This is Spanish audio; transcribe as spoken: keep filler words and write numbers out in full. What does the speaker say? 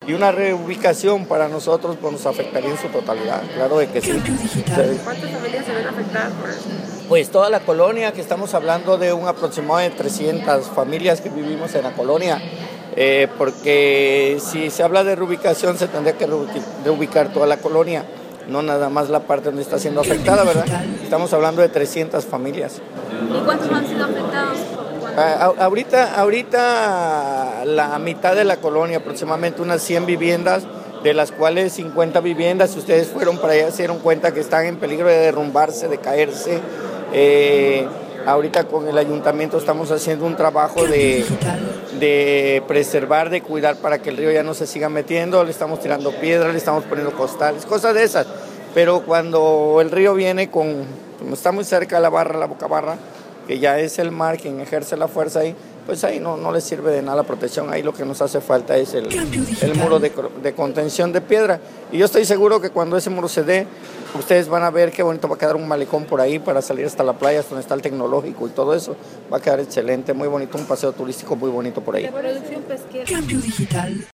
y una reubicación para nosotros pues, nos afectaría en su totalidad, claro de que sí. ¿Cuántas familias se ven afectadas por eso? Pues toda la colonia, que estamos hablando de un aproximado de trescientas familias que vivimos en la colonia, eh, porque si se habla de reubicación se tendría que reubicar toda la colonia, no nada más la parte donde está siendo afectada, ¿verdad? Estamos hablando de trescientas familias. ¿Y cuántos han sido afectados? A, ahorita, ahorita la mitad de la colonia, aproximadamente unas cien viviendas, de las cuales cincuenta viviendas, si ustedes fueron para allá, se dieron cuenta que están en peligro de derrumbarse, de caerse. Eh, ahorita con el ayuntamiento estamos haciendo un trabajo de, de preservar, de cuidar para que el río ya no se siga metiendo, le estamos tirando piedras, le estamos poniendo costales, cosas de esas. Pero cuando el río viene con, como está muy cerca de la barra, la boca barra, que ya es el mar quien ejerce la fuerza ahí, pues ahí no, no le sirve de nada la protección, ahí lo que nos hace falta es el, el muro de, de contención de piedra. Y yo estoy seguro que cuando ese muro se dé, ustedes van a ver qué bonito va a quedar un malecón por ahí para salir hasta la playa, hasta donde está el tecnológico y todo eso. Va a quedar excelente, muy bonito, un paseo turístico muy bonito por ahí. La producción pesquera. Cambio digital.